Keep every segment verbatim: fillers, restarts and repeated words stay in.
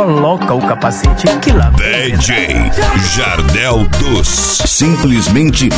coloca o capacete que lá vem. D J Jardel dos simplesmente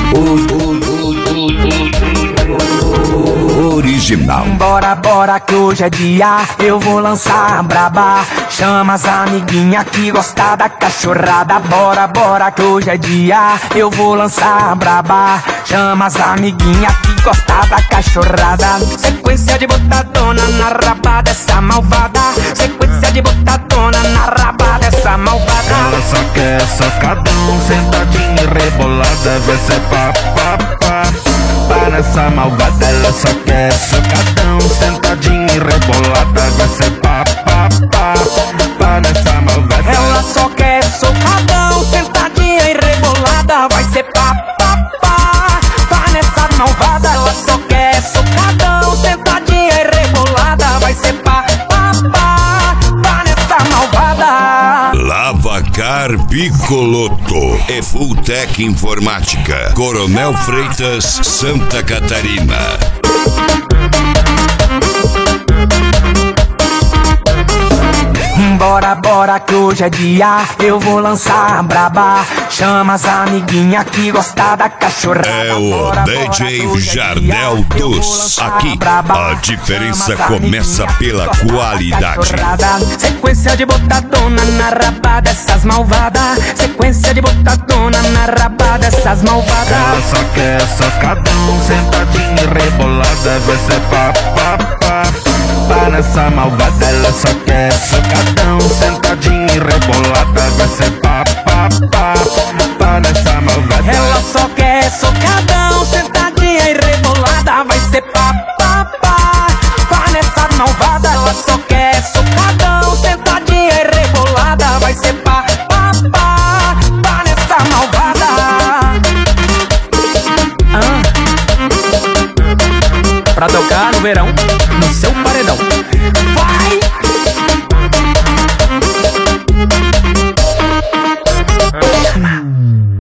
original. Bora, bora que hoje é dia, eu vou lançar a braba. Chama as amiguinhas que gostam da cachorrada. Bora, bora que hoje é dia, eu vou lançar a braba. Chama as amiguinhas que gostam da cachorrada. Sequência de botadona na raba dessa malvada. Sequência de botadona na raba dessa malvada. Ela só quer socadão, sentadinha e rebolada. Vai ser pá, pá, pá. Pá nessa malvada, ela só quer socadão, sentadinha e rebolada. Vai ser pá, pá, pá. Pá nessa malvada. Ela só quer socadão, sentadinha e rebolada. Vai ser pá, pá, pá. Pá nessa malvada. Ela só quer socadão, sentadinha e rebolada. Vai ser pá, pá, pá. Pá nessa malvada. Lavacar Picoloto e Fulltech Informática, Coronel Freitas, Santa Catarina. Bora, bora que hoje é dia, eu vou lançar a braba. Chama as amiguinhas que gostam da cachorrada. É o D J Jardel dos. Aqui a diferença começa pela qualidade. Sequência de botadona na raba dessas malvadas. Sequência de botadona na raba dessas malvadas. Ela só quer socadão, sentadinha e rebolada. Vai ser pá, pá, pá. Pá nessa malvada, ela só quer socadão, sentadinha e rebolada. Vai ser pá, pá, pá. Pá nessa malvada. Ela só quer socadão, sentadinha e rebolada. Vai ser pá, pá, pá. Pá nessa malvada. Ela só quer socadão, sentadinha e rebolada. Vai ser pá, pá, pá. Pá nessa malvada. Ah. Pra tocar no verão.